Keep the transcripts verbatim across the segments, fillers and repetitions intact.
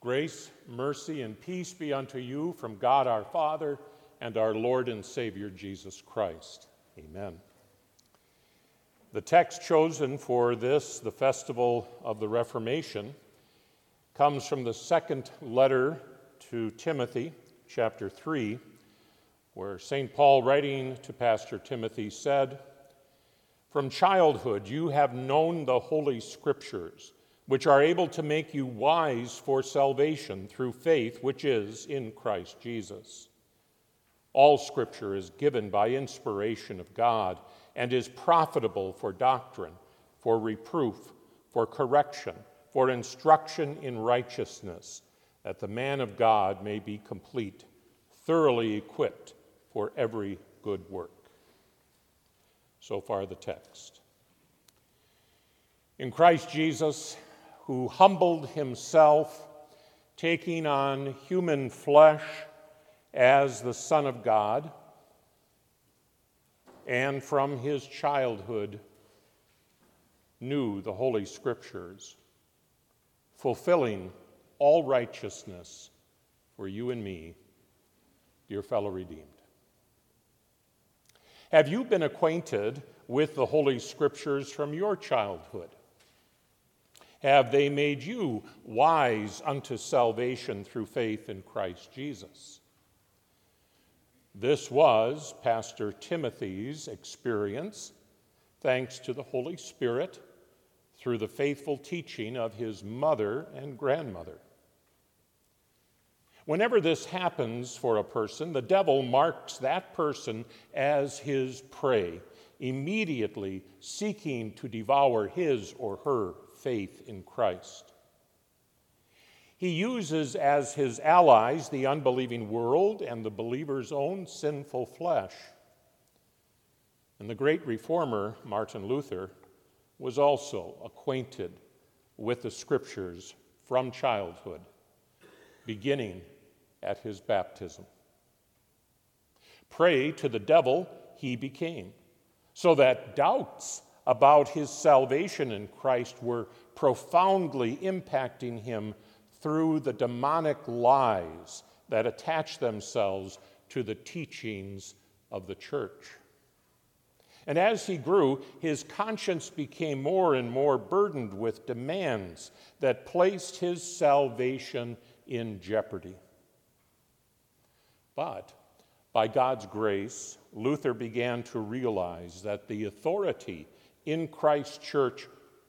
Grace, mercy, and peace be unto you from God our Father and our Lord and Savior Jesus Christ. Amen. The text chosen for this, the festival of the Reformation, comes from the second letter to Timothy, chapter three, where Saint Paul, writing to Pastor Timothy, said, "From childhood you have known the Holy Scriptures, which are able to make you wise for salvation through faith which is in Christ Jesus. All Scripture is given by inspiration of God and is profitable for doctrine, for reproof, for correction, for instruction in righteousness, that the man of God may be complete, thoroughly equipped for every good work." So far the text. In Christ Jesus, who humbled himself, taking on human flesh as the Son of God, and from his childhood knew the Holy Scriptures, fulfilling all righteousness for you and me, dear fellow redeemed. Have you been acquainted with the Holy Scriptures from your childhood? Have they made you wise unto salvation through faith in Christ Jesus? This was Pastor Timothy's experience, thanks to the Holy Spirit, through the faithful teaching of his mother and grandmother. Whenever this happens for a person, the devil marks that person as his prey, immediately seeking to devour his or her faith in Christ. He uses as his allies the unbelieving world and the believer's own sinful flesh. And the great reformer, Martin Luther, was also acquainted with the Scriptures from childhood, beginning at his baptism. Prey to the devil he became, so that doubts about his salvation in Christ were profoundly impacting him through the demonic lies that attach themselves to the teachings of the church. And as he grew, his conscience became more and more burdened with demands that placed his salvation in jeopardy. But by God's grace, Luther began to realize that the authority in Christ's church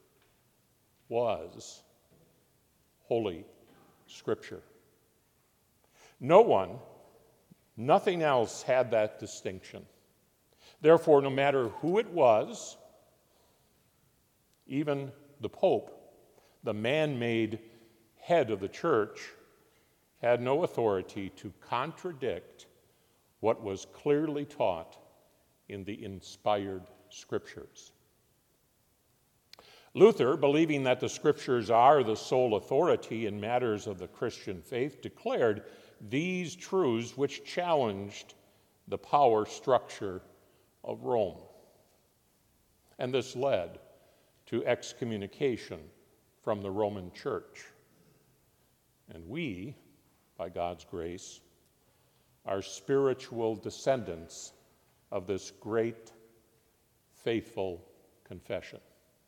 was Holy Scripture. No one, nothing else had that distinction. Therefore, no matter who it was, even the Pope, the man-made head of the church, had no authority to contradict what was clearly taught in the inspired Scriptures. Luther, believing that the Scriptures are the sole authority in matters of the Christian faith, declared these truths which challenged the power structure of Rome. And this led to excommunication from the Roman Church. And we, by God's grace, are spiritual descendants of this great, faithful confession.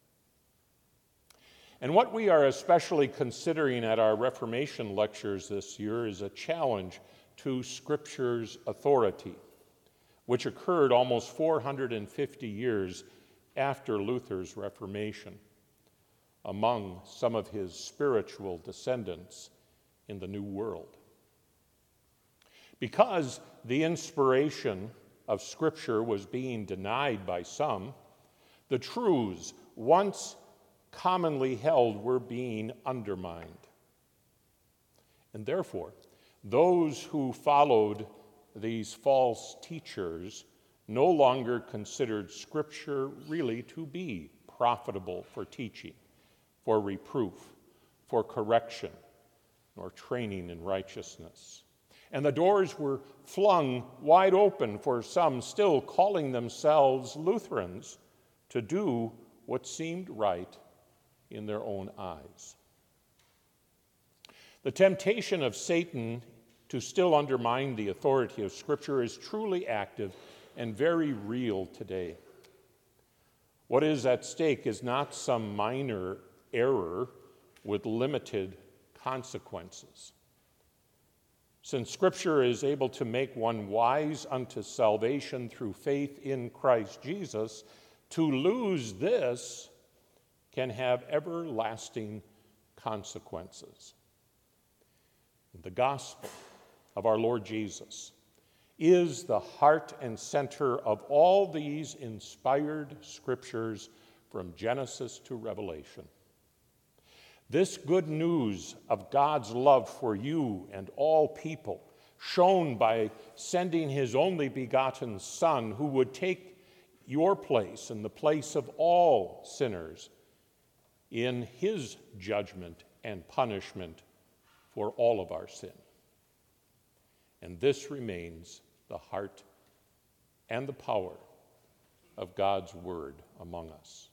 And what we are especially considering at our Reformation lectures this year is a challenge to Scripture's authority, which occurred almost four hundred fifty years after Luther's Reformation, among some of his spiritual descendants in the New World. Because the inspiration of Scripture was being denied by some, the truths once commonly held were being undermined. And therefore, those who followed these false teachers no longer considered Scripture really to be profitable for teaching, for reproof, for correction, nor training in righteousness. And the doors were flung wide open for some still calling themselves Lutherans to do what seemed right in their own eyes. The temptation of Satan to still undermine the authority of Scripture is truly active and very real today. What is at stake is not some minor error with limited consequences. Since Scripture is able to make one wise unto salvation through faith in Christ Jesus, to lose this can have everlasting consequences. The gospel of our Lord Jesus is the heart and center of all these inspired scriptures from Genesis to Revelation. This good news of God's love for you and all people, shown by sending his only begotten Son, who would take your place and the place of all sinners in his judgment and punishment for all of our sin. And this remains the heart and the power of God's word among us.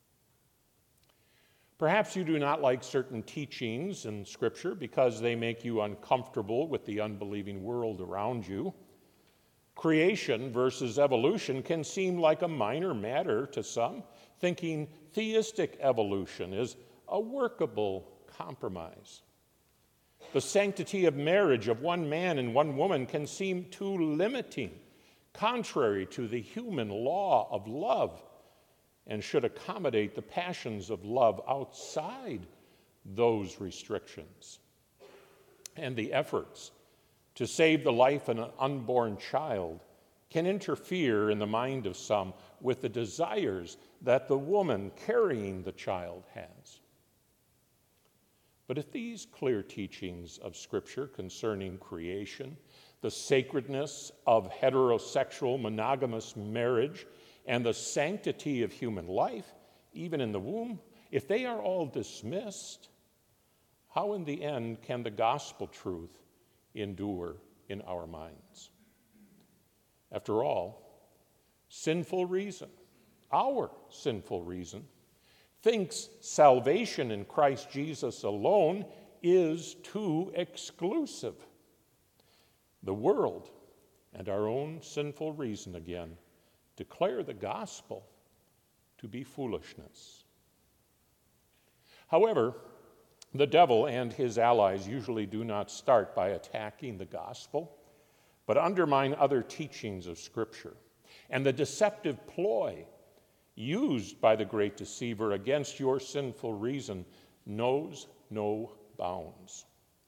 Perhaps you do not like certain teachings in Scripture because they make you uncomfortable with the unbelieving world around you. Creation versus evolution can seem like a minor matter to some, thinking theistic evolution is a workable compromise. The sanctity of marriage of one man and one woman can seem too limiting, contrary to the human law of love, and should accommodate the passions of love outside those restrictions. And the efforts to save the life of an unborn child can interfere in the mind of some with the desires that the woman carrying the child has. But if these clear teachings of Scripture concerning creation, the sacredness of heterosexual monogamous marriage, and the sanctity of human life, even in the womb, if they are all dismissed, how in the end can the gospel truth endure in our minds? After all, sinful reason, our sinful reason, thinks salvation in Christ Jesus alone is too exclusive. The world and our own sinful reason again declare the gospel to be foolishness. However, the devil and his allies usually do not start by attacking the gospel, but undermine other teachings of Scripture. And the deceptive ploy used by the great deceiver against your sinful reason knows no bounds.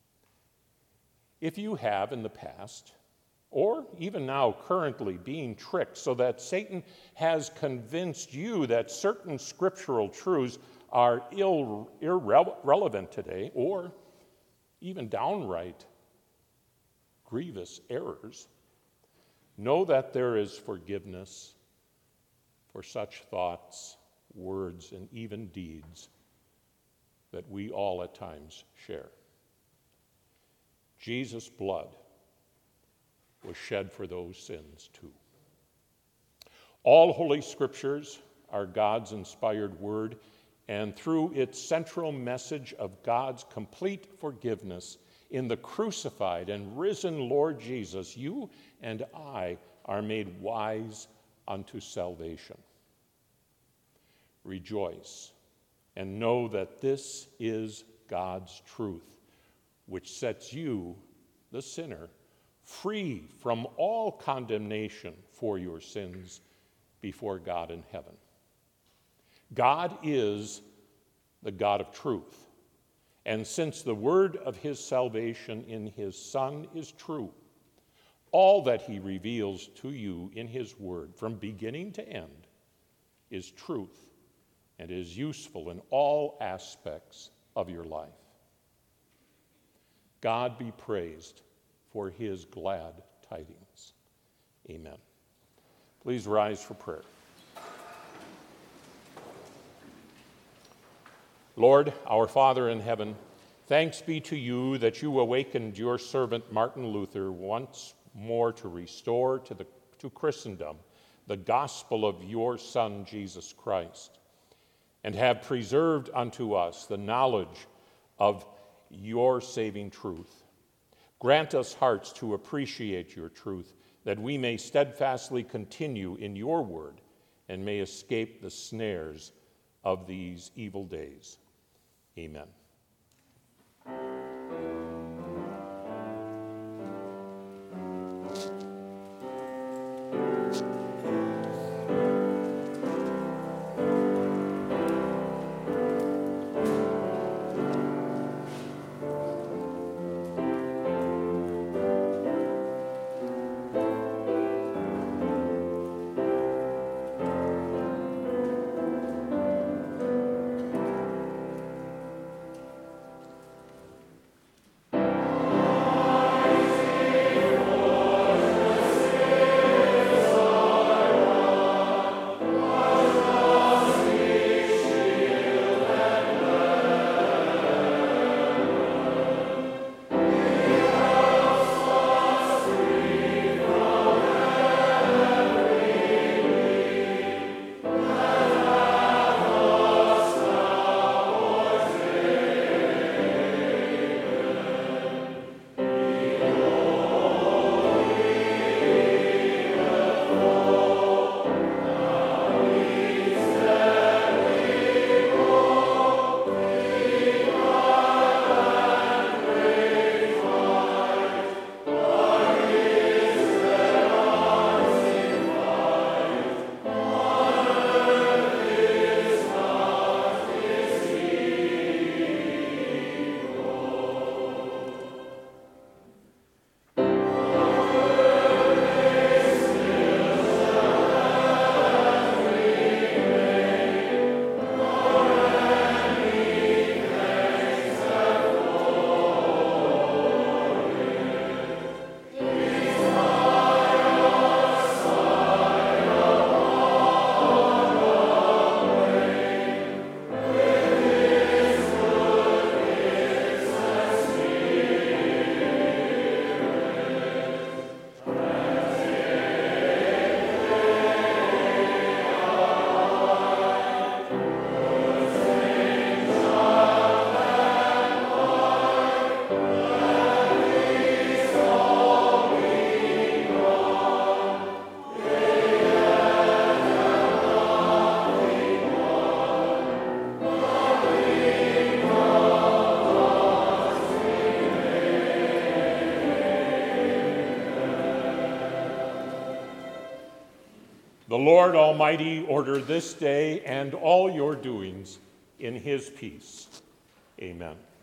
If you have in the past, or even now currently being tricked so that Satan has convinced you that certain scriptural truths are ill, irrelevant today, or even downright grievous errors, know that there is forgiveness for such thoughts, words, and even deeds that we all at times share. Jesus' blood was shed for those sins too. All Holy Scriptures are God's inspired word, and through its central message of God's complete forgiveness in the crucified and risen Lord Jesus, you and I are made wise unto salvation. Rejoice and know that this is God's truth, which sets you, the sinner, free from all condemnation for your sins before God in heaven. God is the God of truth, and since the word of his salvation in his Son is true, all that he reveals to you in his word from beginning to end is truth and is useful in all aspects of your life. God be praised for his glad tidings. Amen. Please rise for prayer. Lord, our Father in heaven, thanks be to you that you awakened your servant Martin Luther once more to restore to, the, to Christendom the gospel of your Son, Jesus Christ, and have preserved unto us the knowledge of your saving truth. Grant us hearts to appreciate your truth, that we may steadfastly continue in your word and may escape the snares of these evil days. Amen. The Lord Almighty order this day and all your doings in his peace. Amen.